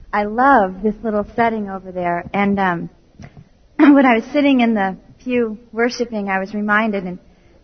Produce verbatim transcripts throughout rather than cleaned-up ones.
I love this little setting over there. And um, when I was sitting in the pew worshiping, I was reminded, and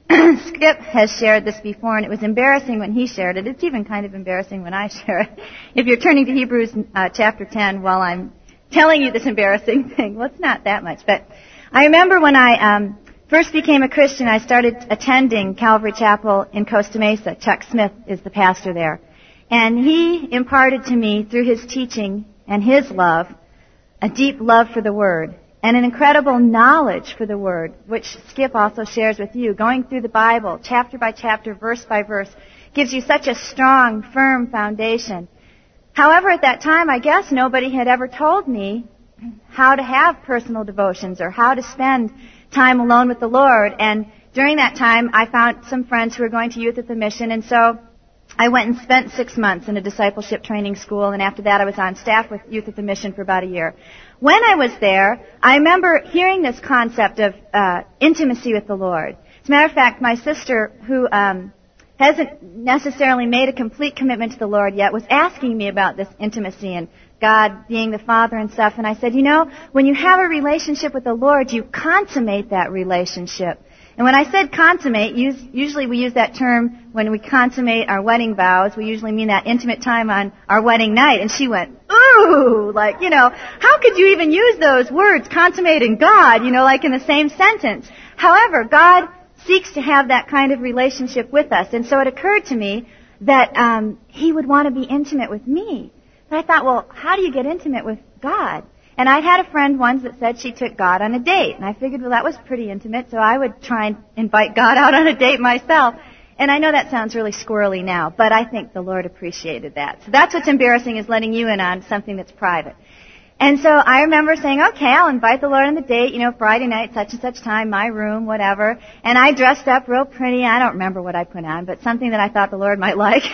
Skip has shared this before, and it was embarrassing when he shared it. It's even kind of embarrassing when I share it. If you're turning to Hebrews uh, chapter ten while I'm telling you this embarrassing thing, well, it's not that much. But I remember when I um, first became a Christian, I started attending Calvary Chapel in Costa Mesa. Chuck Smith is the pastor there. And he imparted to me, through his teaching and his love, a deep love for the Word and an incredible knowledge for the Word, which Skip also shares with you. Going through the Bible, chapter by chapter, verse by verse, gives you such a strong, firm foundation. However, at that time, I guess nobody had ever told me how to have personal devotions or how to spend time alone with the Lord. And during that time, I found some friends who were going to Youth at the Mission, and so I went and spent six months in a discipleship training school, and after that I was on staff with Youth at the Mission for about a year. When I was there, I remember hearing this concept of uh, intimacy with the Lord. As a matter of fact, my sister, who um, hasn't necessarily made a complete commitment to the Lord yet, was asking me about this intimacy and God being the Father and stuff, and I said, you know, when you have a relationship with the Lord, you consummate that relationship. And when I said consummate, usually we use that term when we consummate our wedding vows. We usually mean that intimate time on our wedding night. And she went, ooh, like, you know, how could you even use those words, consummate and God, you know, like in the same sentence? However, God seeks to have that kind of relationship with us. And so it occurred to me that um, He would want to be intimate with me. And I thought, well, how do you get intimate with God? And I had a friend once that said she took God on a date. And I figured, well, that was pretty intimate, so I would try and invite God out on a date myself. And I know that sounds really squirrely now, but I think the Lord appreciated that. So that's what's embarrassing, is letting you in on something that's private. And so I remember saying, okay, I'll invite the Lord on the date, you know, Friday night, such and such time, my room, whatever. And I dressed up real pretty. I don't remember what I put on, but something that I thought the Lord might like.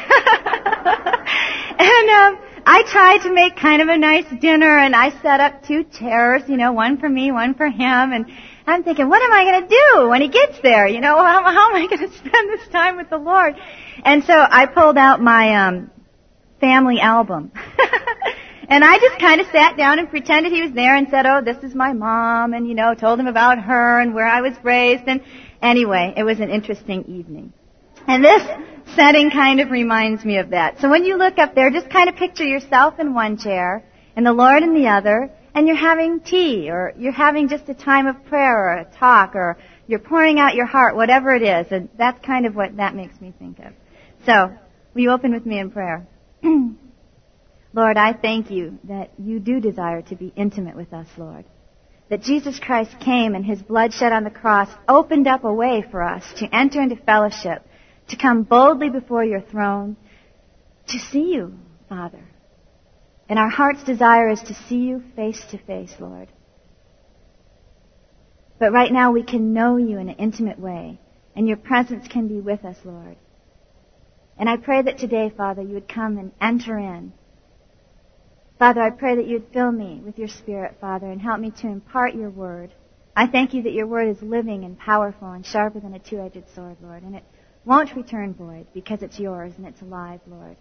and um, I tried to make kind of a nice dinner, and I set up two chairs, you know, one for me, one for him. And I'm thinking, what am I going to do when he gets there? You know, how, how am I going to spend this time with the Lord? And so I pulled out my um, family album. And I just kind of sat down and pretended he was there and said, oh, this is my mom, and, you know, told him about her and where I was raised. And anyway, it was an interesting evening. And this setting kind of reminds me of that. So when you look up there, just kind of picture yourself in one chair and the Lord in the other, and you're having tea, or you're having just a time of prayer or a talk, or you're pouring out your heart, whatever it is. And that's kind of what that makes me think of. So, will you open with me in prayer? Lord, I thank you that you do desire to be intimate with us, Lord. That Jesus Christ came and His blood shed on the cross opened up a way for us to enter into fellowship, to come boldly before your throne, to see you, Father. And our heart's desire is to see you face to face, Lord. But right now we can know you in an intimate way, and your presence can be with us, Lord. And I pray that today, Father, you would come and enter in. Father, I pray that you would fill me with your Spirit, Father, and help me to impart your word. I thank you that your word is living and powerful and sharper than a two-edged sword, Lord, and it won't return void because it's yours and it's alive, Lord.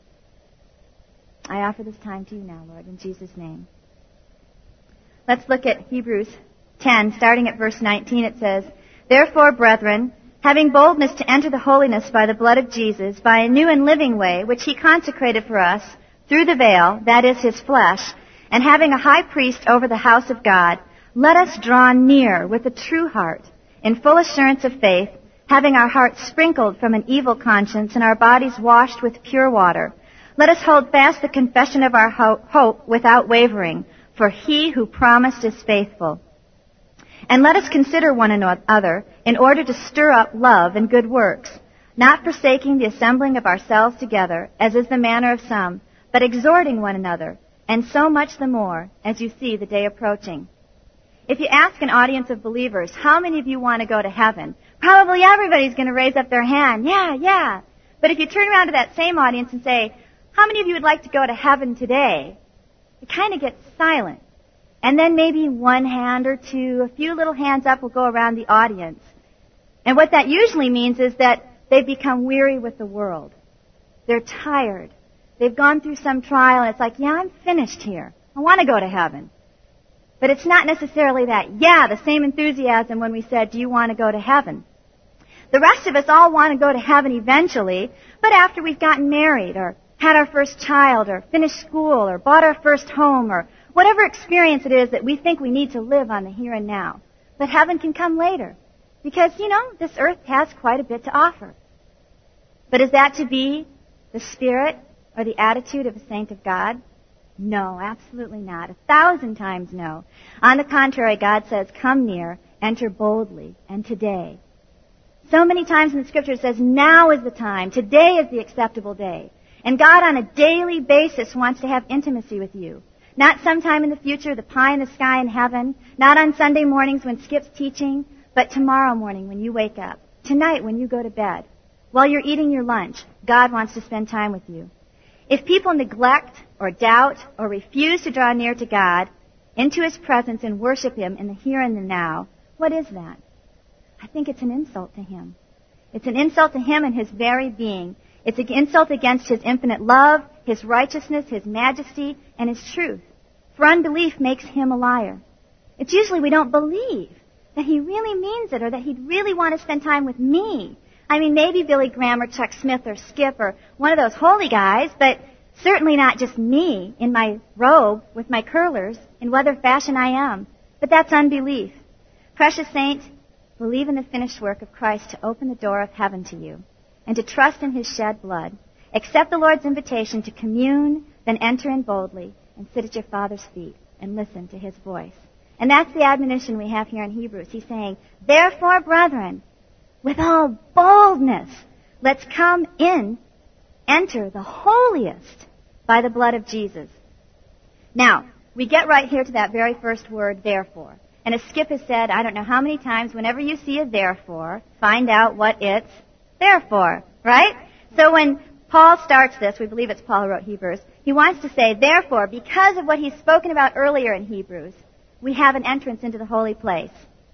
I offer this time to you now, Lord, in Jesus' name. Let's look at Hebrews ten, starting at verse nineteen. It says, therefore, brethren, having boldness to enter the holiness by the blood of Jesus, by a new and living way, which he consecrated for us, through the veil, that is his flesh, and having a high priest over the house of God, let us draw near with a true heart, in full assurance of faith, having our hearts sprinkled from an evil conscience and our bodies washed with pure water. Let us hold fast the confession of our ho- hope without wavering, for he who promised is faithful. And let us consider one another in order to stir up love and good works, not forsaking the assembling of ourselves together, as is the manner of some, but exhorting one another, and so much the more as you see the day approaching. If you ask an audience of believers, how many of you want to go to heaven? Probably everybody's going to raise up their hand. Yeah, yeah. But if you turn around to that same audience and say, how many of you would like to go to heaven today? It kind of gets silent. And then maybe one hand or two, a few little hands up will go around the audience. And what that usually means is that they've become weary with the world. They're tired. They've gone through some trial, and it's like, yeah, I'm finished here. I want to go to heaven. But it's not necessarily that, yeah, the same enthusiasm when we said, do you want to go to heaven? The rest of us all want to go to heaven eventually, but after we've gotten married or had our first child or finished school or bought our first home or whatever experience it is that we think we need to live on the here and now. But heaven can come later because, you know, this earth has quite a bit to offer. But is that to be the spirit or the attitude of a saint of God? No, absolutely not. A thousand times no. On the contrary, God says, come near, enter boldly, and today. So many times in the Scripture it says, now is the time. Today is the acceptable day. And God on a daily basis wants to have intimacy with you. Not sometime in the future, the pie in the sky in heaven. Not on Sunday mornings when Skip's teaching. But tomorrow morning when you wake up. Tonight when you go to bed. While you're eating your lunch, God wants to spend time with you. If people neglect or doubt or refuse to draw near to God, into His presence and worship Him in the here and the now, what is that? I think it's an insult to Him. It's an insult to Him and His very being. It's an insult against His infinite love, His righteousness, His majesty, and His truth. For unbelief makes Him a liar. It's usually we don't believe that He really means it or that He'd really want to spend time with me. I mean, maybe Billy Graham or Chuck Smith or Skip or one of those holy guys, but certainly not just me in my robe with my curlers in whatever fashion I am. But that's unbelief. Precious saint, believe in the finished work of Christ to open the door of heaven to you and to trust in His shed blood. Accept the Lord's invitation to commune, then enter in boldly and sit at your Father's feet and listen to His voice. And that's the admonition we have here in Hebrews. He's saying, therefore, brethren, with all boldness, let's come in, enter the holiest by the blood of Jesus. Now, we get right here to that very first word, therefore. And as Skip has said, I don't know how many times, whenever you see a therefore, find out what it's there for, right? So when Paul starts this, we believe it's Paul who wrote Hebrews, he wants to say, therefore, because of what he's spoken about earlier in Hebrews, we have an entrance into the holy place.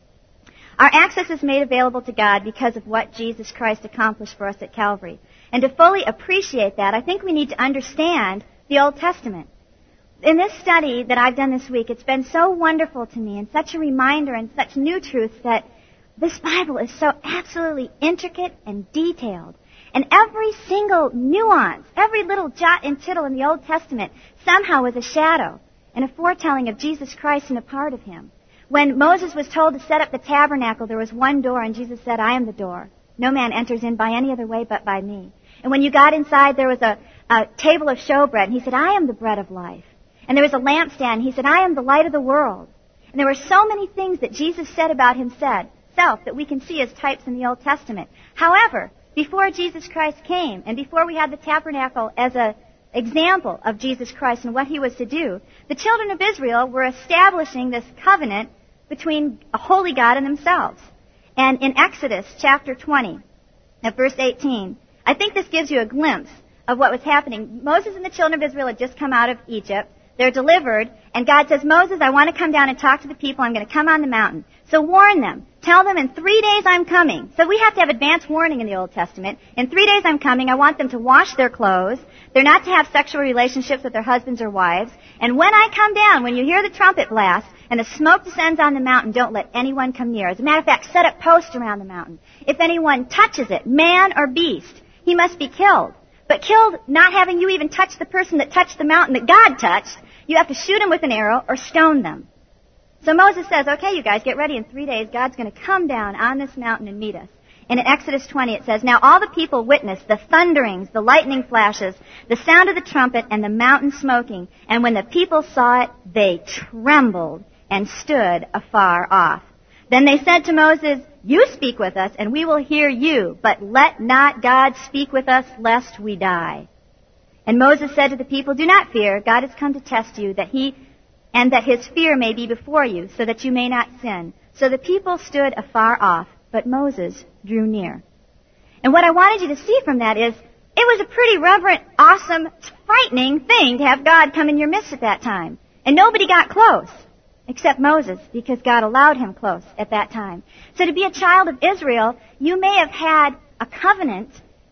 Our access is made available to God because of what Jesus Christ accomplished for us at Calvary. And to fully appreciate that, I think we need to understand the Old Testament. In this study that I've done this week, it's been so wonderful to me and such a reminder and such new truths that this Bible is so absolutely intricate and detailed. And every single nuance, every little jot and tittle in the Old Testament somehow was a shadow and a foretelling of Jesus Christ and a part of Him. When Moses was told to set up the tabernacle, there was one door, and Jesus said, I am the door. No man enters in by any other way but by me. And when you got inside, there was a, a table of showbread, and He said, I am the bread of life. And there was a lampstand, and He said, I am the light of the world. And there were so many things that Jesus said about Himself that we can see as types in the Old Testament. However, before Jesus Christ came, and before we had the tabernacle as an example of Jesus Christ and what He was to do, the children of Israel were establishing this covenant between a holy God and themselves. And in Exodus chapter twenty, at verse eighteen, I think this gives you a glimpse of what was happening. Moses and the children of Israel had just come out of Egypt. They're delivered, and God says, Moses, I want to come down and talk to the people. I'm going to come on the mountain. So warn them. Tell them in three days I'm coming. So we have to have advance warning in the Old Testament. In three days I'm coming. I want them to wash their clothes. They're not to have sexual relationships with their husbands or wives. And when I come down, when you hear the trumpet blast and the smoke descends on the mountain, don't let anyone come near. As a matter of fact, set up posts around the mountain. If anyone touches it, man or beast, he must be killed. But killed not having you even touch the person that touched the mountain that God touched. You have to shoot him with an arrow or stone them. So Moses says, okay, you guys, get ready. In three days, God's going to come down on this mountain and meet us. And in Exodus twenty, it says, now all the people witnessed the thunderings, the lightning flashes, the sound of the trumpet, and the mountain smoking. And when the people saw it, they trembled and stood afar off. Then they said to Moses, you speak with us, and we will hear you, but let not God speak with us, lest we die. And Moses said to the people, do not fear. God has come to test you, that he and that his fear may be before you, so that you may not sin. So the people stood afar off, but Moses drew near. And what I wanted you to see from that is, it was a pretty reverent, awesome, frightening thing to have God come in your midst at that time. And nobody got close, except Moses, because God allowed him close at that time. So to be a child of Israel, you may have had a covenant.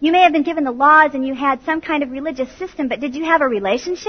You may have been given the laws and you had some kind of religious system, but did you have a relationship?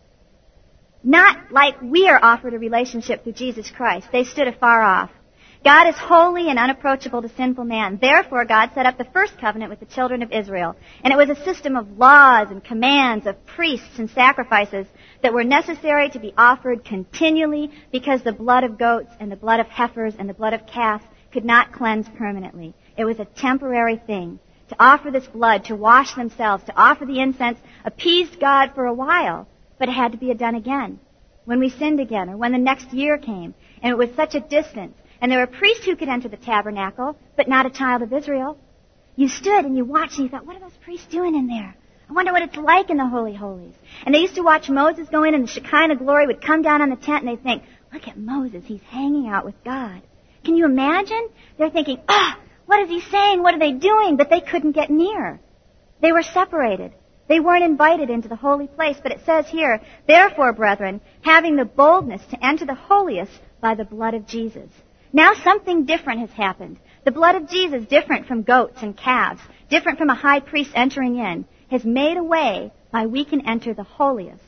Not like we are offered a relationship through Jesus Christ. They stood afar off. God is holy and unapproachable to sinful man. Therefore, God set up the first covenant with the children of Israel. And it was a system of laws and commands, of priests and sacrifices that were necessary to be offered continually because the blood of goats and the blood of heifers and the blood of calves could not cleanse permanently. It was a temporary thing. To offer this blood, to wash themselves, to offer the incense, appeased God for a while, but it had to be done again when we sinned again or when the next year came. And it was such a distance. And there were priests who could enter the tabernacle, but not a child of Israel. You stood and you watched and you thought, what are those priests doing in there? I wonder what it's like in the Holy Holies. And they used to watch Moses go in and the Shekinah glory would come down on the tent and they'd think, look at Moses, he's hanging out with God. Can you imagine? They're thinking, ah, oh, what is he saying? What are they doing? But they couldn't get near. They were separated. They weren't invited into the holy place. But it says here, therefore, brethren, having the boldness to enter the holiest by the blood of Jesus. Now something different has happened. The blood of Jesus, different from goats and calves, different from a high priest entering in, has made a way by we can enter the holiest.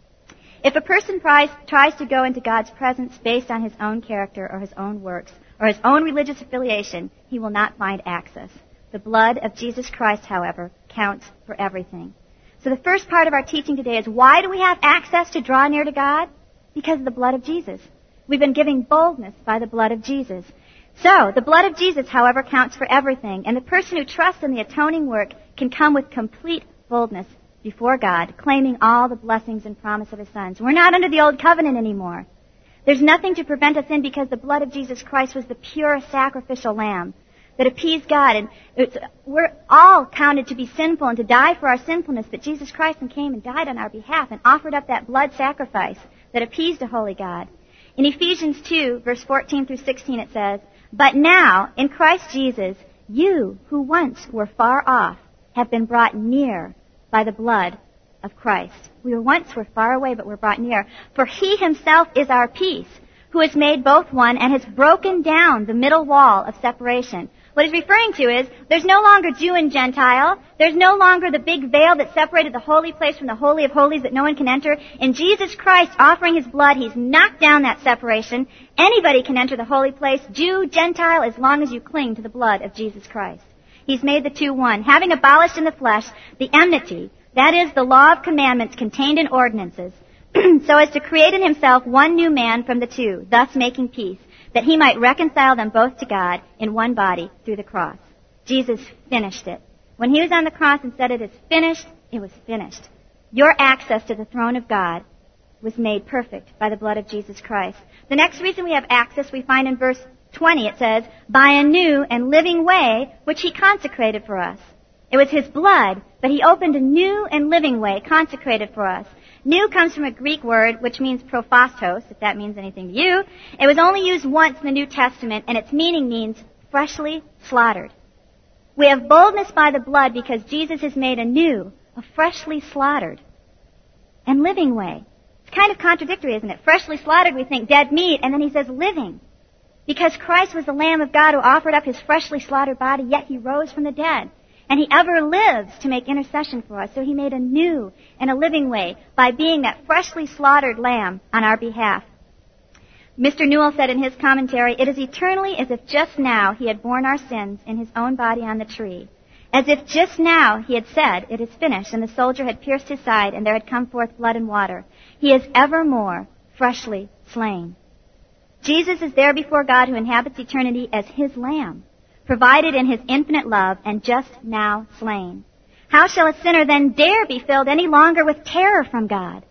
If a person tries, tries to go into God's presence based on his own character or his own works or his own religious affiliation, he will not find access. The blood of Jesus Christ, however, counts for everything. So the first part of our teaching today is, why do we have access to draw near to God? Because of the blood of Jesus. We've been given boldness by the blood of Jesus. So, the blood of Jesus, however, counts for everything. And the person who trusts in the atoning work can come with complete boldness before God, claiming all the blessings and promise of His sons. We're not under the old covenant anymore. There's nothing to prevent us in because the blood of Jesus Christ was the pure sacrificial lamb that appeased God. And it's, we're all counted to be sinful and to die for our sinfulness, but Jesus Christ came and died on our behalf and offered up that blood sacrifice that appeased a holy God. In Ephesians two, verse fourteen through sixteen, it says, but now, in Christ Jesus, you who once were far off have been brought near by the blood of Christ. We were once were far away, but we're brought near. For He Himself is our peace, who has made both one and has broken down the middle wall of separation. What he's referring to is, there's no longer Jew and Gentile. There's no longer the big veil that separated the holy place from the Holy of Holies that no one can enter. In Jesus Christ offering His blood, He's knocked down that separation. Anybody can enter the holy place, Jew, Gentile, as long as you cling to the blood of Jesus Christ. He's made the two one, having abolished in the flesh the enmity, that is, the law of commandments contained in ordinances, so as to create in Himself one new man from the two, thus making peace, that He might reconcile them both to God in one body through the cross. Jesus finished it. When He was on the cross and said, it is finished, it was finished. Your access to the throne of God was made perfect by the blood of Jesus Christ. The next reason we have access we find in verse twenty. It says, by a new and living way which He consecrated for us. It was His blood, but He opened a new and living way consecrated for us. New comes from a Greek word which means prophastos, if that means anything to you. It was only used once in the New Testament, and its meaning means freshly slaughtered. We have boldness by the blood because Jesus has made a new, a freshly slaughtered, and living way. It's kind of contradictory, isn't it? Freshly slaughtered, we think dead meat, and then He says living. Because Christ was the Lamb of God who offered up His freshly slaughtered body, yet He rose from the dead. And He ever lives to make intercession for us. So He made a new and a living way by being that freshly slaughtered lamb on our behalf. Mister Newell said in his commentary, it is eternally as if just now He had borne our sins in His own body on the tree. As if just now He had said, it is finished, and the soldier had pierced His side, and there had come forth blood and water. He is evermore freshly slain. Jesus is there before God who inhabits eternity as His lamb, provided in His infinite love and just now slain. How shall a sinner then dare be filled any longer with terror from God?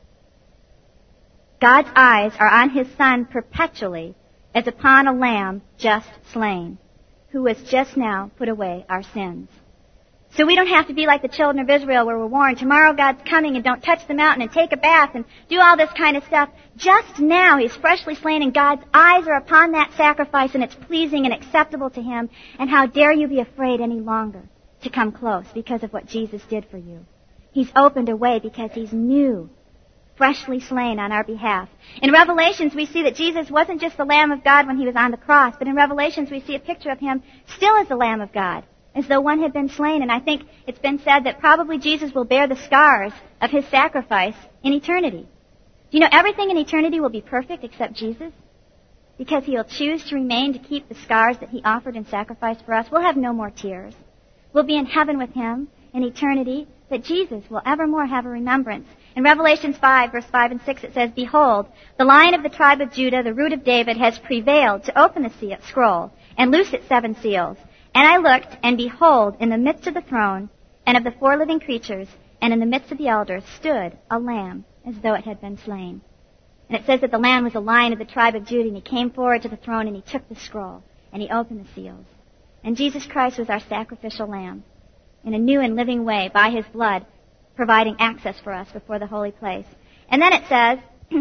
God's eyes are on His Son perpetually as upon a lamb just slain, who has just now put away our sins. So we don't have to be like the children of Israel where we're warned, tomorrow God's coming and don't touch the mountain and take a bath and do all this kind of stuff. Just now He's freshly slain and God's eyes are upon that sacrifice and it's pleasing and acceptable to Him. And how dare you be afraid any longer to come close because of what Jesus did for you. He's opened a way because He's new, freshly slain on our behalf. In Revelations we see that Jesus wasn't just the Lamb of God when He was on the cross, but in Revelations we see a picture of Him still as the Lamb of God. as though one had been slain. And I think it's been said that probably Jesus will bear the scars of his sacrifice in eternity. Do you know everything in eternity will be perfect except Jesus? Because he'll choose to remain to keep the scars that he offered in sacrifice for us. We'll have no more tears. We'll be in heaven with him in eternity, but Jesus will evermore have a remembrance. In Revelation five, verse five and six, it says, "Behold, the Lion of the tribe of Judah, the root of David, has prevailed to open the seal, scroll and loose its seven seals. And I looked, and behold, in the midst of the throne and of the four living creatures, and in the midst of the elders, stood a lamb as though it had been slain." And it says that the Lamb was a Lion of the tribe of Judah, and he came forward to the throne, and he took the scroll, and he opened the seals. And Jesus Christ was our sacrificial Lamb in a new and living way by his blood, providing access for us before the holy place. And then it says,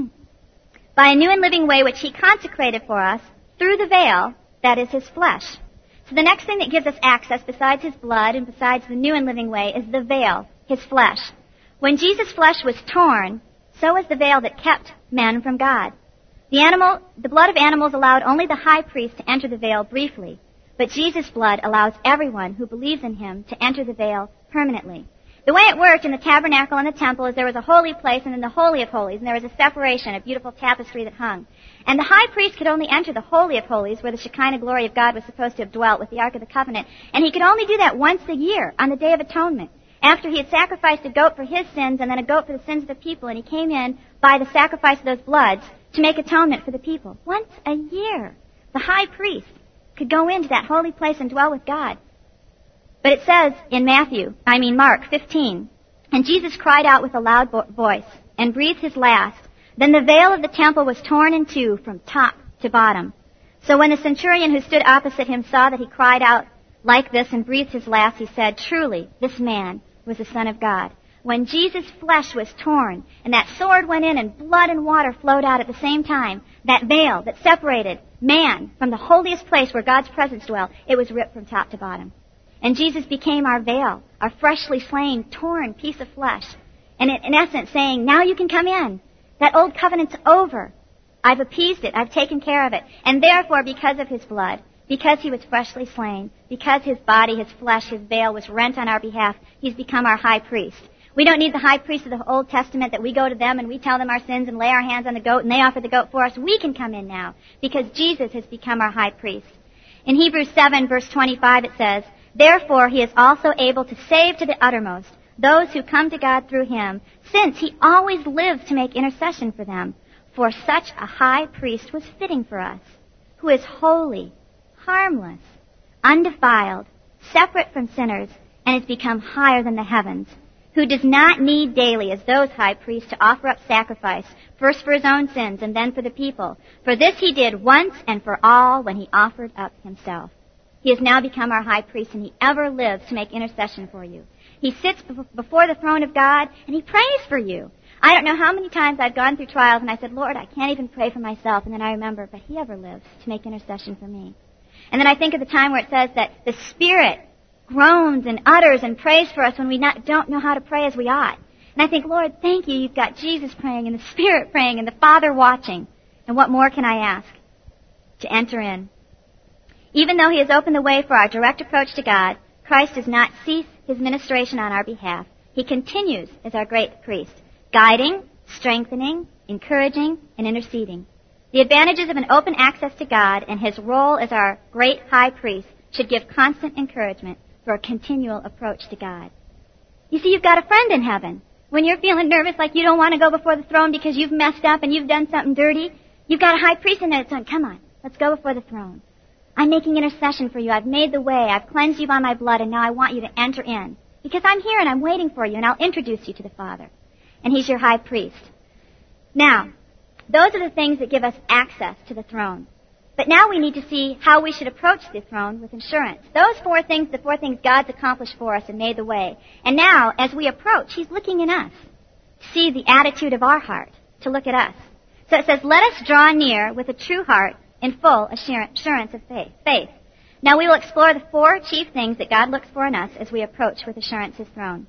by a new and living way which he consecrated for us through the veil, that is his flesh. So the next thing that gives us access besides his blood and besides the new and living way is the veil, his flesh. When Jesus' flesh was torn, so was the veil that kept men from God. The animal, the blood of animals allowed only the high priest to enter the veil briefly, but Jesus' blood allows everyone who believes in him to enter the veil permanently. The way it worked in the tabernacle and the temple is there was a holy place and then the Holy of Holies, and there was a separation, a beautiful tapestry that hung. And the high priest could only enter the Holy of Holies, where the Shekinah glory of God was supposed to have dwelt with the Ark of the Covenant, and he could only do that once a year on the Day of Atonement, after he had sacrificed a goat for his sins and then a goat for the sins of the people, and he came in by the sacrifice of those bloods to make atonement for the people. Once a year, the high priest could go into that holy place and dwell with God. But it says in Matthew, I mean Mark fifteen, "And Jesus cried out with a loud vo- voice and breathed his last. Then the veil of the temple was torn in two from top to bottom. So when the centurion who stood opposite him saw that he cried out like this and breathed his last, he said, 'Truly, this man was the Son of God.'" When Jesus' flesh was torn and that sword went in and blood and water flowed out at the same time, that veil that separated man from the holiest place where God's presence dwelt, it was ripped from top to bottom. And Jesus became our veil, our freshly slain, torn piece of flesh. And in essence saying, now you can come in. That old covenant's over. I've appeased it. I've taken care of it. And therefore, because of his blood, because he was freshly slain, because his body, his flesh, his veil was rent on our behalf, he's become our high priest. We don't need the high priest of the Old Testament that we go to them and we tell them our sins and lay our hands on the goat and they offer the goat for us. We can come in now because Jesus has become our high priest. In Hebrews seven, verse twenty-five, it says, "Therefore he is also able to save to the uttermost those who come to God through him, since he always lives to make intercession for them. For such a high priest was fitting for us, who is holy, harmless, undefiled, separate from sinners, and has become higher than the heavens, who does not need daily, as those high priests, to offer up sacrifice, first for his own sins and then for the people. For this he did once and for all when he offered up himself." He has now become our high priest, and he ever lives to make intercession for you. He sits before the throne of God, and he prays for you. I don't know how many times I've gone through trials, and I said, "Lord, I can't even pray for myself." And then I remember, but he ever lives to make intercession for me. And then I think of the time where it says that the Spirit groans and utters and prays for us when we not, don't know how to pray as we ought. And I think, Lord, thank you. You've got Jesus praying and the Spirit praying and the Father watching. And what more can I ask? To enter in. Even though he has opened the way for our direct approach to God, Christ does not cease his ministration on our behalf. He continues as our great priest, guiding, strengthening, encouraging, and interceding. The advantages of an open access to God and his role as our great high priest should give constant encouragement for a continual approach to God. You see, you've got a friend in heaven. When you're feeling nervous like you don't want to go before the throne because you've messed up and you've done something dirty, you've got a high priest in there that's saying, "Come on, let's go before the throne. I'm making intercession for you. I've made the way. I've cleansed you by my blood, and now I want you to enter in. Because I'm here and I'm waiting for you, and I'll introduce you to the Father." And he's your high priest. Now, those are the things that give us access to the throne. But now we need to see how we should approach the throne with assurance. Those four things, the four things God's accomplished for us and made the way. And now, as we approach, he's looking in us to see the attitude of our heart, to look at us. So it says, "Let us draw near with a true heart in full assurance of faith. faith. Now we will explore the four chief things that God looks for in us as we approach with assurance his throne.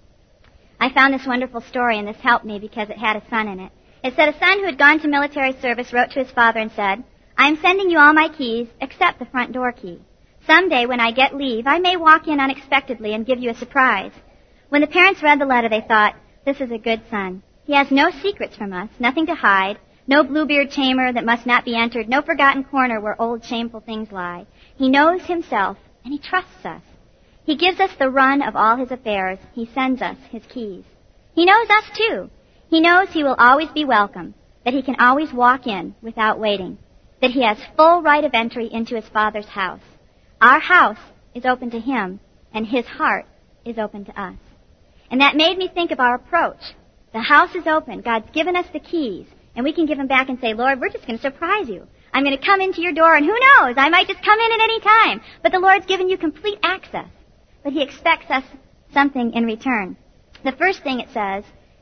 I found this wonderful story, and this helped me because it had a son in it. It said a son who had gone to military service wrote to his father and said, "I am sending you all my keys except the front door key. Someday when I get leave, I may walk in unexpectedly and give you a surprise. When the parents read the letter, they thought, this is a good son. He has no secrets from us, nothing to hide, no Bluebeard chamber that must not be entered, no forgotten corner where old shameful things lie. He knows himself, and he trusts us. He gives us the run of all his affairs. He sends us his keys. He knows us too. He knows he will always be welcome, that he can always walk in without waiting, that he has full right of entry into his Father's house. Our house is open to him, and his heart is open to us. And that made me think of our approach. The house is open. God's given us the keys, and we can give them back and say, Lord, we're just going to surprise you. I'm going to come into your door, and who knows, I might just come in at any time. But the Lord's given you complete access. But he expects us something in return. The first thing it says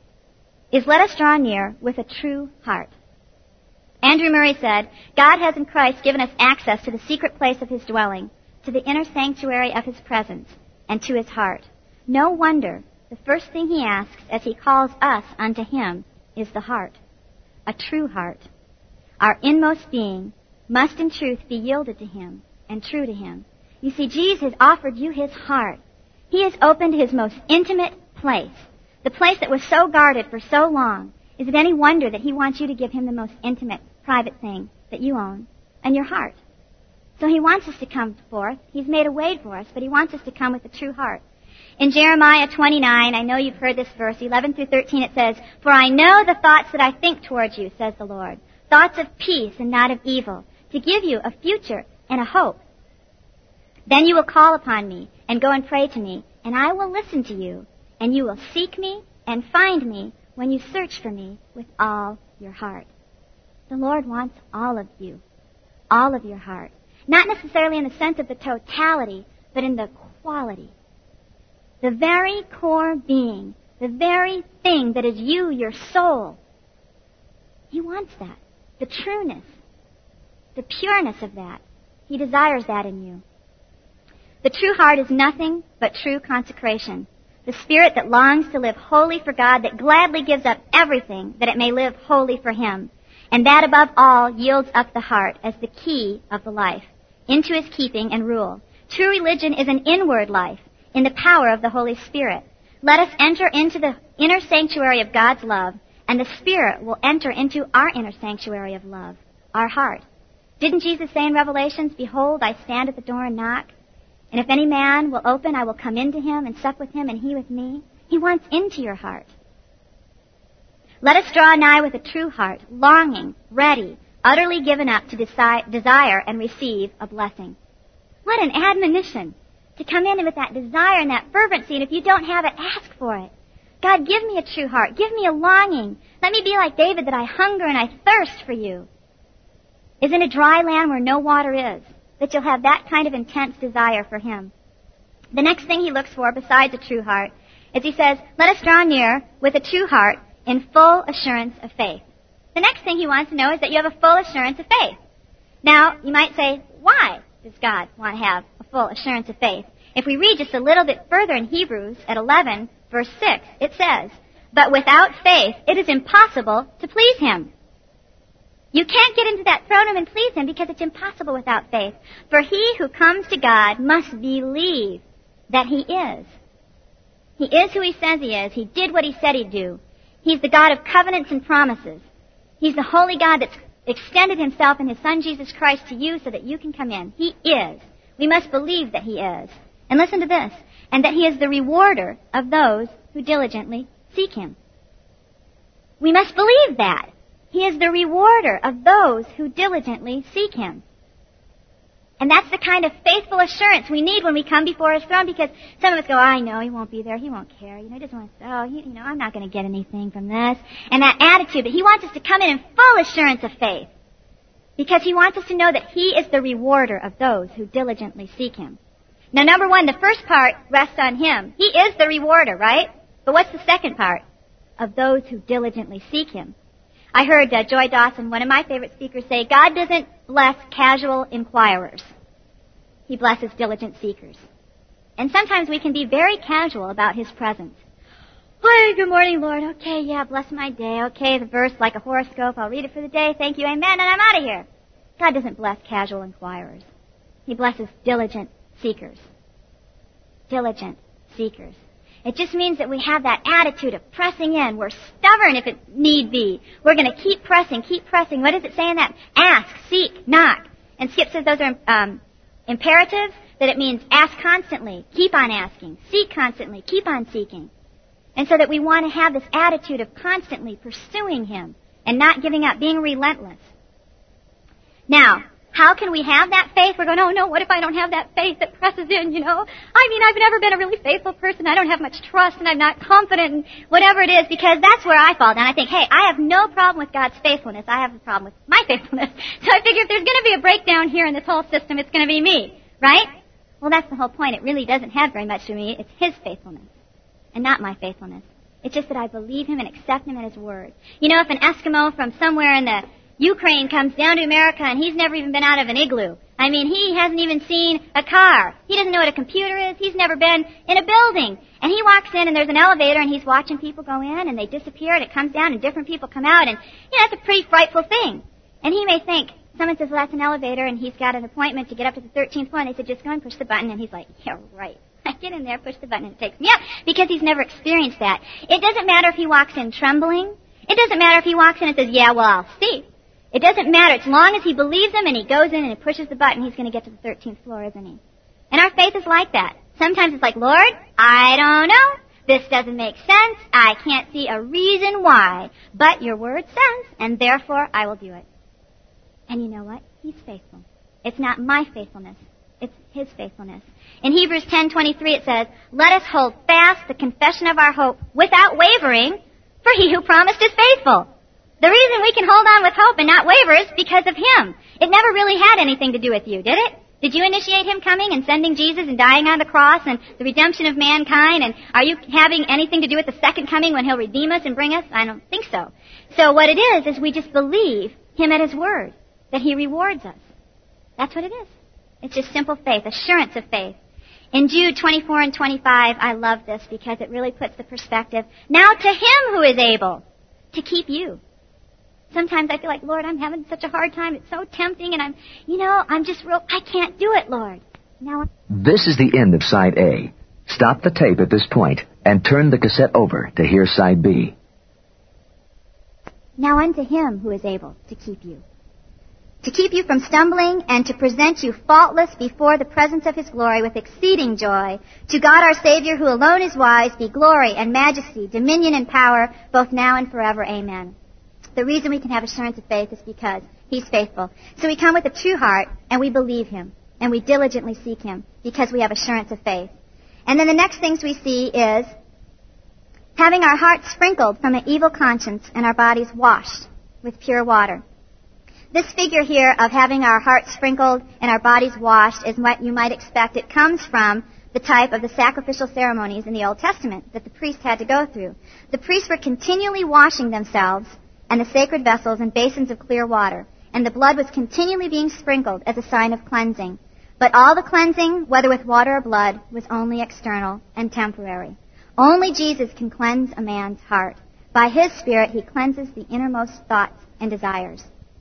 is, let us draw near with a true heart. Andrew Murray said, God has in Christ given us access to the secret place of his dwelling, to the inner sanctuary of his presence, and to his heart. No wonder the first thing he asks as he calls us unto him is the heart, a true heart. Our inmost being must in truth be yielded to him and true to him. You see, Jesus has offered you his heart. He has opened his most intimate place, the place that was so guarded for so long. Is it any wonder that he wants you to give him the most intimate, private thing that you own, and your heart? So he wants us to come forth. He's made a way for us, but he wants us to come with a true heart. In Jeremiah twenty-nine, I know you've heard this verse, eleven through thirteen, it says, For I know the thoughts that I think towards you, says the Lord, thoughts of peace and not of evil, to give you a future and a hope. Then you will call upon me and go and pray to me, and I will listen to you, and you will seek me and find me when you search for me with all your heart. The Lord wants all of you, all of your heart. Not necessarily in the sense of the totality, but in the quality. The very core being, the very thing that is you, your soul. He wants that. The trueness, the pureness of that. He desires that in you. The true heart is nothing but true consecration. The spirit that longs to live wholly for God, that gladly gives up everything that it may live wholly for him. And that above all yields up the heart as the key of the life, into his keeping and rule. True religion is an inward life, in the power of the Holy Spirit. Let us enter into the inner sanctuary of God's love, and the Spirit will enter into our inner sanctuary of love, our heart. Didn't Jesus say in Revelations, Behold, I stand at the door and knock, and if any man will open, I will come into him and sup with him and he with me? He wants into your heart. Let us draw nigh with a true heart, longing, ready, utterly given up to desi- desire and receive a blessing. What an admonition! To come in with that desire and that fervency, and if you don't have it, ask for it. God, give me a true heart. Give me a longing. Let me be like David, that I hunger and I thirst for you. Is in a dry land where no water is, that you'll have that kind of intense desire for him. The next thing he looks for, besides a true heart, is he says, let us draw near with a true heart in full assurance of faith. The next thing he wants to know is that you have a full assurance of faith. Now, you might say, why does God want to have a full assurance of faith? If we read just a little bit further in Hebrews at eleven, verse six, it says, But without faith it is impossible to please him. You can't get into that throne room and please him because it's impossible without faith. For he who comes to God must believe that he is. He is who he says he is. He did what he said he'd do. He's the God of covenants and promises. He's the holy God that's extended himself in his Son Jesus Christ to you so that you can come in. He is. We must believe that he is. And listen to this. And that he is the rewarder of those who diligently seek him. We must believe that. He is the rewarder of those who diligently seek him. And that's the kind of faithful assurance we need when we come before his throne, because some of us go, I know he won't be there. He won't care. You know, he doesn't want to, oh, he, you know, I'm not going to get anything from this. And that attitude, but he wants us to come in in full assurance of faith, because he wants us to know that he is the rewarder of those who diligently seek him. Now, number one, the first part rests on him. He is the rewarder, right? But what's the second part? Of those who diligently seek him. I heard uh, Joy Dawson, one of my favorite speakers, say, God doesn't bless casual inquirers. He blesses diligent seekers. And sometimes we can be very casual about his presence. Hi, good morning, Lord. Okay, yeah, bless my day. Okay, the verse like a horoscope. I'll read it for the day. Thank you, amen, and I'm out of here. God doesn't bless casual inquirers. He blesses diligent seekers. Diligent seekers. It just means that we have that attitude of pressing in. We're stubborn if it need be. We're going to keep pressing, keep pressing. What does it say in that? Ask, seek, knock. And Skip says those are um, imperatives, that it means ask constantly, keep on asking, seek constantly, keep on seeking. And so that we want to have this attitude of constantly pursuing Him and not giving up, being relentless. Now, how can we have that faith? We're going, oh no, what if I don't have that faith that presses in, you know? I mean, I've never been a really faithful person. I don't have much trust and I'm not confident in whatever it is, because that's where I fall down. I think, hey, I have no problem with God's faithfulness. I have a problem with my faithfulness. So I figure if there's going to be a breakdown here in this whole system, it's going to be me, right? Well, that's the whole point. It really doesn't have very much to me. It's His faithfulness and not my faithfulness. It's just that I believe Him and accept Him at His word. You know, if an Eskimo from somewhere in the Ukraine comes down to America and he's never even been out of an igloo. I mean, he hasn't even seen a car. He doesn't know what a computer is. He's never been in a building. And he walks in and there's an elevator and he's watching people go in and they disappear and it comes down and different people come out and, you know, that's a pretty frightful thing. And he may think, someone says, well, that's an elevator and he's got an appointment to get up to the thirteenth floor and they said, just go and push the button. And he's like, yeah, right. I get in there, push the button and it takes me up because he's never experienced that. It doesn't matter if he walks in trembling. It doesn't matter if he walks in and says, yeah, well, I'll see. It doesn't matter. As long as he believes Him and he goes in and he pushes the button, he's going to get to the thirteenth floor, isn't he? And our faith is like that. Sometimes it's like, Lord, I don't know. This doesn't make sense. I can't see a reason why. But your word says, and therefore I will do it. And you know what? He's faithful. It's not my faithfulness. It's His faithfulness. In Hebrews ten twenty-three it says, let us hold fast the confession of our hope without wavering, for He who promised is faithful. The reason we can hold on with hope and not waver is because of Him. It never really had anything to do with you, did it? Did you initiate Him coming and sending Jesus and dying on the cross and the redemption of mankind? And are you having anything to do with the second coming when He'll redeem us and bring us? I don't think so. So what it is, is we just believe Him at His word, that He rewards us. That's what it is. It's just simple faith, assurance of faith. In Jude twenty-four and twenty-five, I love this because it really puts the perspective. Now to Him who is able to keep you. Sometimes I feel like, Lord, I'm having such a hard time. It's so tempting, and I'm, you know, I'm just real, I can't do it, Lord. Now I'm... This is the end of Side A. Stop the tape at this point and turn the cassette over to hear Side B. Now unto Him who is able to keep you. To keep you from stumbling and to present you faultless before the presence of His glory with exceeding joy. To God our Savior, who alone is wise, be glory and majesty, dominion and power, both now and forever. Amen. The reason we can have assurance of faith is because He's faithful. So we come with a true heart, and we believe Him, and we diligently seek Him, because we have assurance of faith. And then the next things we see is having our hearts sprinkled from an evil conscience and our bodies washed with pure water. This figure here of having our hearts sprinkled and our bodies washed is what you might expect. It comes from the type of the sacrificial ceremonies in the Old Testament that the priests had to go through. The priests were continually washing themselves and the sacred vessels in basins of clear water, and the blood was continually being sprinkled as a sign of cleansing. But all the cleansing, whether with water or blood, was only external and temporary. Only Jesus can cleanse a man's heart. By His Spirit, He cleanses the innermost thoughts and desires.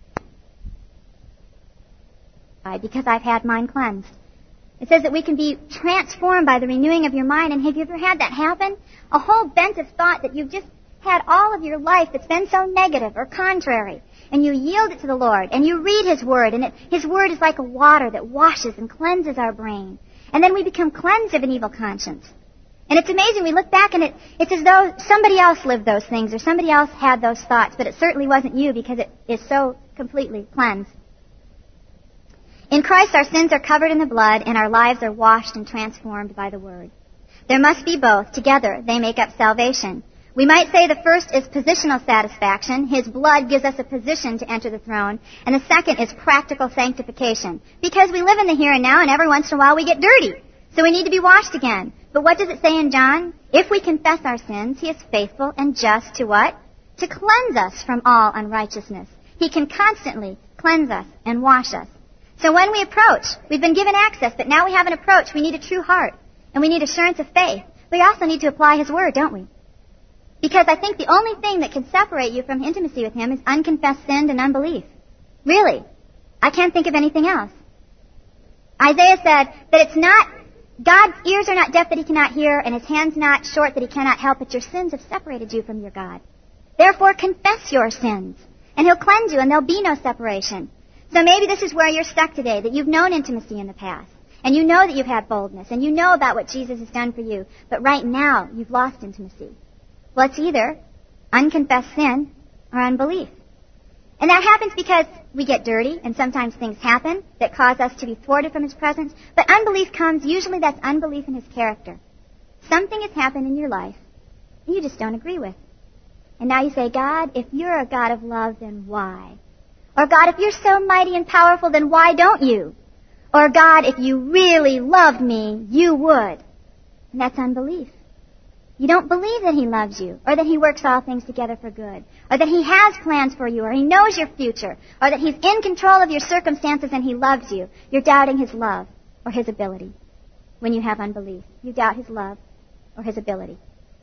Because I've had mine cleansed. It says that we can be transformed by the renewing of your mind. And have you ever had that happen? A whole bent of thought that you've just had all of your life that's been so negative or contrary, and you yield it to the Lord, and you read His Word, and it, His Word is like a water that washes and cleanses our brain. And then we become cleansed of an evil conscience. And it's amazing, we look back and it, it's as though somebody else lived those things, or somebody else had those thoughts, but it certainly wasn't you because it is so completely cleansed. In Christ, our sins are covered in the blood, and our lives are washed and transformed by the Word. There must be both. Together, they make up salvation. We might say the first is positional satisfaction. His blood gives us a position to enter the throne. And the second is practical sanctification. Because we live in the here and now, and every once in a while we get dirty. So we need to be washed again. But what does it say in John? If we confess our sins, He is faithful and just to what? To cleanse us from all unrighteousness. He can constantly cleanse us and wash us. So when we approach, we've been given access, but now we have an approach. We need a true heart. And we need assurance of faith. We also need to apply His Word, don't we? Because I think the only thing that can separate you from intimacy with Him is unconfessed sin and unbelief. Really. I can't think of anything else. Isaiah said that it's not, God's ears are not deaf that he cannot hear, and his hands not short that he cannot help, but your sins have separated you from your God. Therefore, confess your sins, and he'll cleanse you, and there'll be no separation. So maybe this is where you're stuck today, that you've known intimacy in the past, and you know that you've had boldness, and you know about what Jesus has done for you, but right now you've lost intimacy. Well, it's either unconfessed sin or unbelief. And that happens because we get dirty, and sometimes things happen that cause us to be thwarted from his presence, but unbelief comes, usually that's unbelief in his character. Something has happened in your life that you just don't agree with. And now you say, God, if you're a God of love, then why? Or God, if you're so mighty and powerful, then why don't you? Or God, if you really loved me, you would. And that's unbelief. You don't believe that he loves you, or that he works all things together for good, or that he has plans for you, or he knows your future, or that he's in control of your circumstances and he loves you. You're doubting his love or his ability. When you have unbelief, you doubt his love or his ability.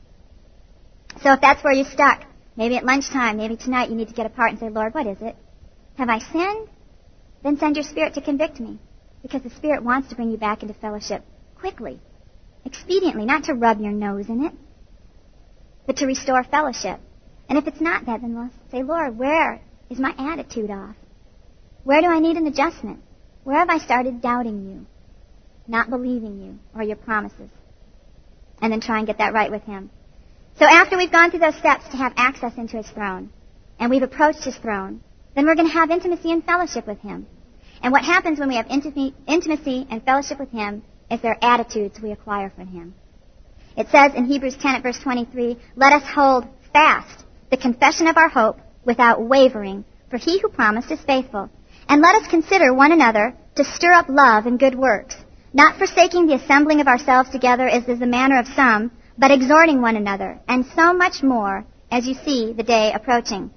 So if that's where you're stuck, maybe at lunchtime, maybe tonight, you need to get apart and say, Lord, what is it? Have I sinned? Then send your Spirit to convict me, because the Spirit wants to bring you back into fellowship quickly, expediently, not to rub your nose in it, but to restore fellowship. And if it's not that, then we'll say, Lord, where is my attitude off? Where do I need an adjustment? Where have I started doubting you, not believing you or your promises? And then try and get that right with him. So after we've gone through those steps to have access into his throne, and we've approached his throne, then we're going to have intimacy and fellowship with him. And what happens when we have intimacy and fellowship with him is their attitudes we acquire from him. It says in Hebrews ten at verse twenty-three, let us hold fast the confession of our hope without wavering, for he who promised is faithful. And let us consider one another to stir up love and good works, not forsaking the assembling of ourselves together as is the manner of some, but exhorting one another, and so much more as you see the day approaching.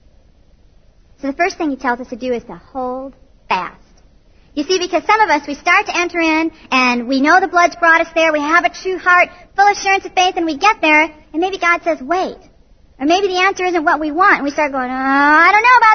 So the first thing he tells us to do is to hold fast. You see, because some of us, we start to enter in, and we know the blood's brought us there, we have a true heart, full assurance of faith, and we get there, and maybe God says, wait. Or maybe the answer isn't what we want, and we start going, oh, I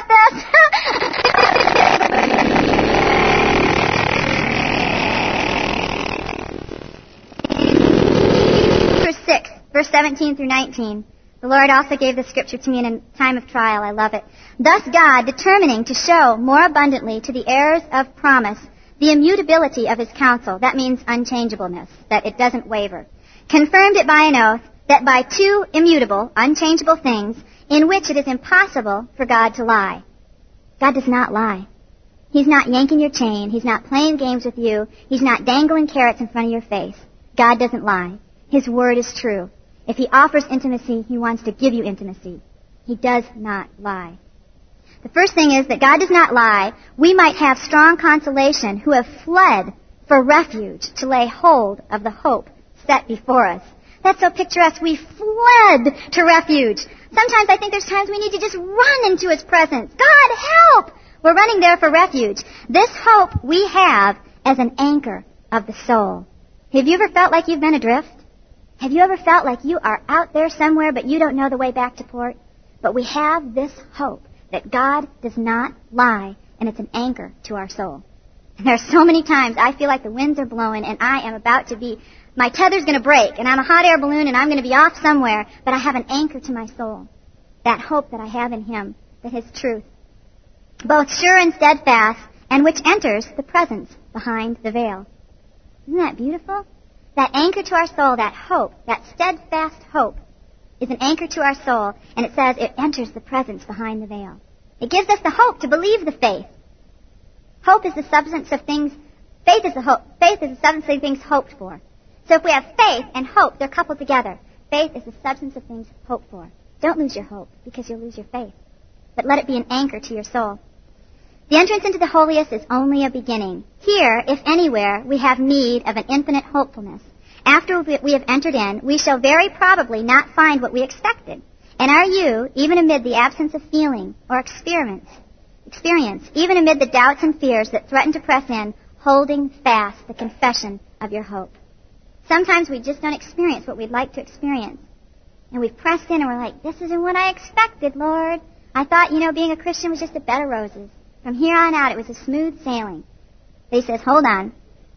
don't know about this. Verse six, verse seventeen through nineteen. The Lord also gave this scripture to me in a time of trial. I love it. Thus God, determining to show more abundantly to the heirs of promise the immutability of his counsel, that means unchangeableness, that it doesn't waver, confirmed it by an oath, that by two immutable, unchangeable things, in which it is impossible for God to lie. God does not lie. He's not yanking your chain. He's not playing games with you. He's not dangling carrots in front of your face. God doesn't lie. His word is true. If he offers intimacy, he wants to give you intimacy. He does not lie. The first thing is that God does not lie. We might have strong consolation who have fled for refuge to lay hold of the hope set before us. That's so picturesque. We fled to refuge. Sometimes I think there's times we need to just run into his presence. God, help! We're running there for refuge. This hope we have as an anchor of the soul. Have you ever felt like you've been adrift? Have you ever felt like you are out there somewhere but you don't know the way back to port? But we have this hope that God does not lie, and it's an anchor to our soul. And there are so many times I feel like the winds are blowing and I am about to be, my tether's going to break and I'm a hot air balloon and I'm going to be off somewhere, but I have an anchor to my soul. That hope that I have in him, that his truth, both sure and steadfast, and which enters the presence behind the veil. Isn't that beautiful? That anchor to our soul, that hope, that steadfast hope, is an anchor to our soul, and it says it enters the presence behind the veil. It gives us the hope to believe the faith. Hope is the substance of things, faith is the hope, faith is the substance of things hoped for. So if we have faith and hope, they're coupled together. Faith is the substance of things hoped for. Don't lose your hope, because you'll lose your faith. But let it be an anchor to your soul. The entrance into the holiest is only a beginning. Here, if anywhere, we have need of an infinite hopefulness. After we have entered in, we shall very probably not find what we expected. And are you, even amid the absence of feeling or experience, experience, even amid the doubts and fears that threaten to press in, holding fast the confession of your hope? Sometimes we just don't experience what we'd like to experience. And we've pressed in and we're like, this isn't what I expected, Lord. I thought, you know, being a Christian was just a bed of roses. From here on out, it was a smooth sailing. But he says, hold on.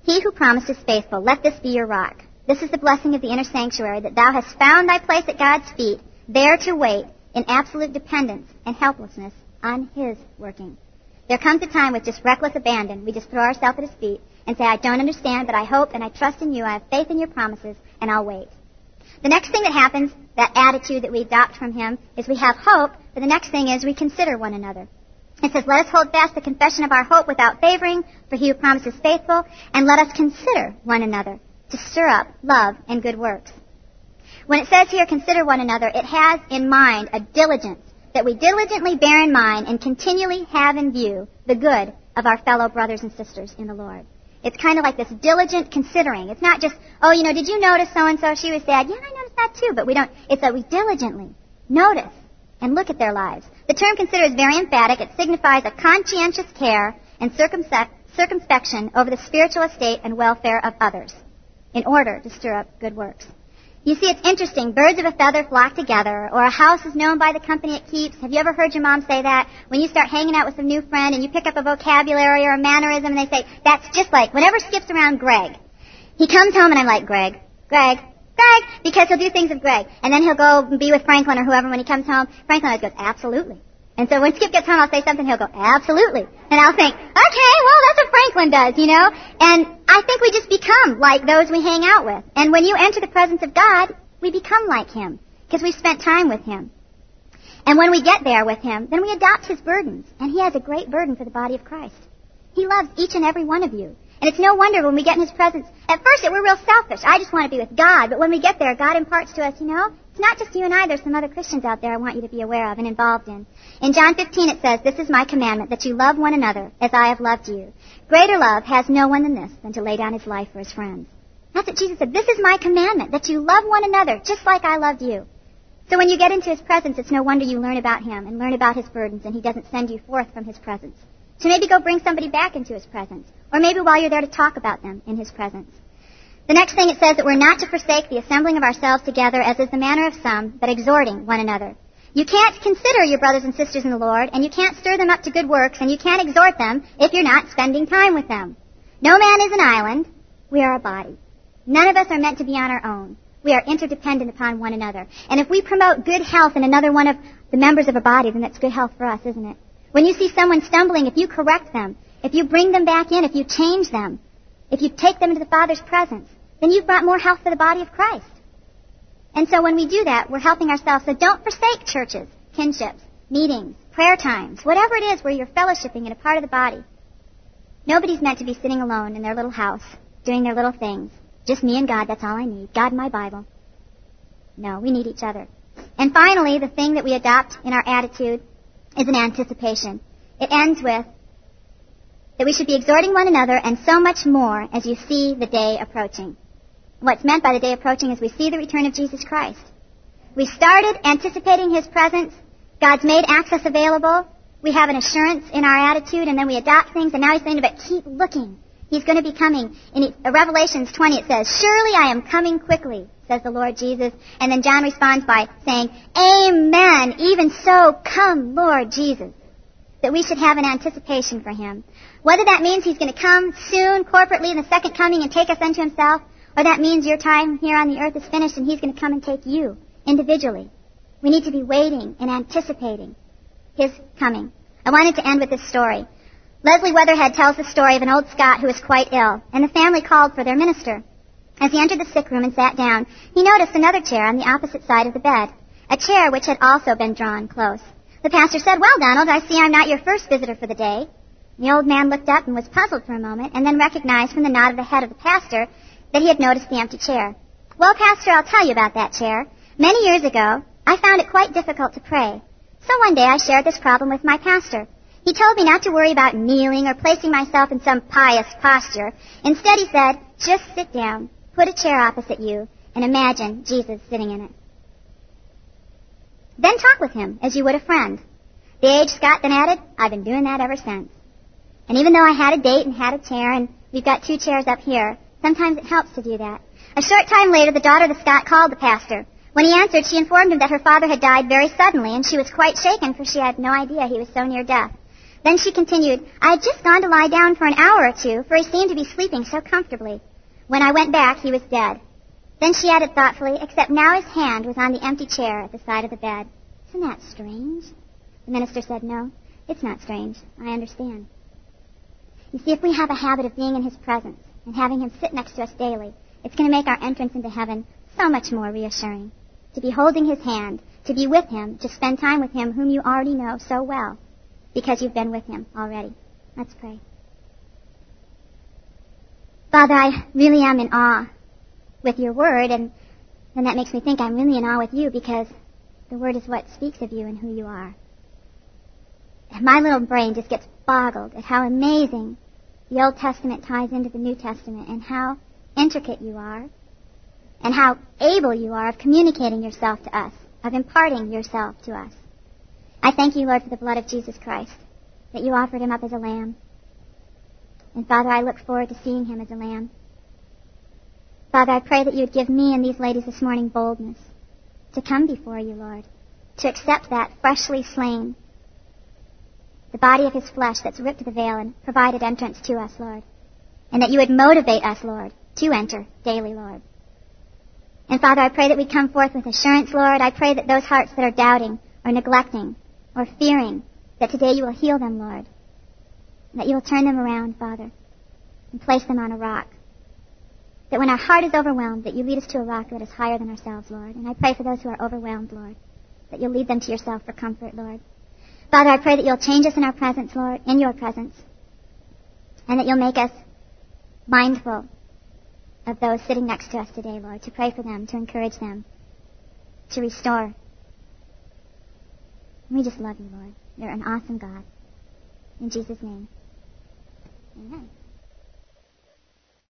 He who promised is faithful. Let this be your rock. This is the blessing of the inner sanctuary, that thou hast found thy place at God's feet, there to wait in absolute dependence and helplessness on His working. There comes a time with just reckless abandon. We just throw ourselves at His feet and say, I don't understand, but I hope and I trust in you. I have faith in your promises, and I'll wait. The next thing that happens, that attitude that we adopt from Him, is we have hope, but the next thing is we consider one another. It says, let us hold fast the confession of our hope without favoring, for He who promises faithful, and let us consider one another to stir up love and good works. When it says here, consider one another, it has in mind a diligence, that we diligently bear in mind and continually have in view the good of our fellow brothers and sisters in the Lord. It's kind of like this diligent considering. It's not just, oh, you know, did you notice so-and-so? She was sad. Yeah, I noticed that too. But we don't, it's that we diligently notice and look at their lives. The term consider is very emphatic. It signifies a conscientious care and circumspect, circumspection over the spiritual estate and welfare of others in order to stir up good works. You see, it's interesting. Birds of a feather flock together, or a house is known by the company it keeps. Have you ever heard your mom say that? When you start hanging out with a new friend and you pick up a vocabulary or a mannerism and they say, that's just like, whenever Skip's around Greg, he comes home and I'm like, Greg, Greg, Greg, because he'll do things with Greg. And then he'll go and be with Franklin or whoever when he comes home. Franklin always goes, absolutely. And so when Skip gets home, I'll say something, he'll go, absolutely. And I'll think, okay, well, that's what Franklin does, you know? And I think we just become like those we hang out with. And when you enter the presence of God, we become like Him, because we've spent time with Him. And when we get there with Him, then we adopt His burdens. And He has a great burden for the body of Christ. He loves each and every one of you. And it's no wonder when we get in His presence, at first we're real selfish. I just want to be with God. But when we get there, God imparts to us, you know, it's not just you and I. There's some other Christians out there I want you to be aware of and involved in. In John fifteen it says, this is my commandment, that you love one another as I have loved you. Greater love has no one than this, than to lay down his life for his friends. That's what Jesus said. This is my commandment, that you love one another just like I loved you. So when you get into His presence, it's no wonder you learn about Him and learn about His burdens, and He doesn't send you forth from His presence. So maybe go bring somebody back into His presence, or maybe while you're there to talk about them in His presence. The next thing it says that we're not to forsake the assembling of ourselves together, as is the manner of some, but exhorting one another. You can't consider your brothers and sisters in the Lord, and you can't stir them up to good works, and you can't exhort them if you're not spending time with them. No man is an island. We are a body. None of us are meant to be on our own. We are interdependent upon one another. And if we promote good health in another one of the members of a body, then that's good health for us, isn't it? When you see someone stumbling, if you correct them, if you bring them back in, if you change them, if you take them into the Father's presence, then you've brought more health for the body of Christ. And so when we do that, we're helping ourselves. So don't forsake churches, kinships, meetings, prayer times, whatever it is where you're fellowshipping in a part of the body. Nobody's meant to be sitting alone in their little house, doing their little things. Just me and God, that's all I need. God and my Bible. No, we need each other. And finally, the thing that we adopt in our attitude is an anticipation. It ends with that we should be exhorting one another, and so much more as you see the day approaching. What's meant by the day approaching is we see the return of Jesus Christ. We started anticipating His presence. God's made access available. We have an assurance in our attitude, and then we adopt things, and now He's saying, but keep looking. He's going to be coming. In Revelations twenty, it says, surely I am coming quickly, says the Lord Jesus. And then John responds by saying, amen, even so, come, Lord Jesus. That we should have an anticipation for Him. Whether that means He's going to come soon, corporately, in the second coming and take us unto Himself, or that means your time here on the earth is finished and He's going to come and take you individually. We need to be waiting and anticipating His coming. I wanted to end with this story. Leslie Weatherhead tells the story of an old Scot who was quite ill, and the family called for their minister. As he entered the sick room and sat down, he noticed another chair on the opposite side of the bed, a chair which had also been drawn close. The pastor said, well, Donald, I see I'm not your first visitor for the day. The old man looked up and was puzzled for a moment, and then recognized from the nod of the head of the pastor that he had noticed the empty chair. Well, Pastor, I'll tell you about that chair. Many years ago, I found it quite difficult to pray. So one day I shared this problem with my pastor. He told me not to worry about kneeling or placing myself in some pious posture. Instead, he said, just sit down, put a chair opposite you, and imagine Jesus sitting in it. Then talk with him as you would a friend. The aged Scot then added, I've been doing that ever since. And even though I had a date and had a chair, and we've got two chairs up here, sometimes it helps to do that. A short time later, the daughter of the Scot called the pastor. When he answered, she informed him that her father had died very suddenly, and she was quite shaken, for she had no idea he was so near death. Then she continued, I had just gone to lie down for an hour or two, for he seemed to be sleeping so comfortably. When I went back, he was dead. Then she added thoughtfully, except now his hand was on the empty chair at the side of the bed. Isn't that strange? The minister said, no, it's not strange. I understand. You see, if we have a habit of being in his presence and having him sit next to us daily, it's going to make our entrance into heaven so much more reassuring. To be holding his hand, to be with him, to spend time with him whom you already know so well, because you've been with him already. Let's pray. Father, I really am in awe with your word, and then that makes me think I'm really in awe with you, because the word is what speaks of you and who you are. And my little brain just gets boggled at how amazing the Old Testament ties into the New Testament, and how intricate you are, and how able you are of communicating yourself to us, of imparting yourself to us. I thank you, Lord, for the blood of Jesus Christ, that you offered him up as a lamb. And Father, I look forward to seeing him as a lamb. Father, I pray that you would give me and these ladies this morning boldness to come before you, Lord, to accept that freshly slain, the body of his flesh that's ripped the veil and provided entrance to us, Lord. And that you would motivate us, Lord, to enter daily, Lord. And Father, I pray that we come forth with assurance, Lord. I pray that those hearts that are doubting or neglecting or fearing, that today you will heal them, Lord. And that you will turn them around, Father, and place them on a rock. That when our heart is overwhelmed, that you lead us to a rock that is higher than ourselves, Lord. And I pray for those who are overwhelmed, Lord, that you'll lead them to yourself for comfort, Lord. Father, I pray that you'll change us in our presence, Lord, in your presence, and that you'll make us mindful of those sitting next to us today, Lord, to pray for them, to encourage them, to restore. We just love you, Lord. You're an awesome God. In Jesus' name, amen.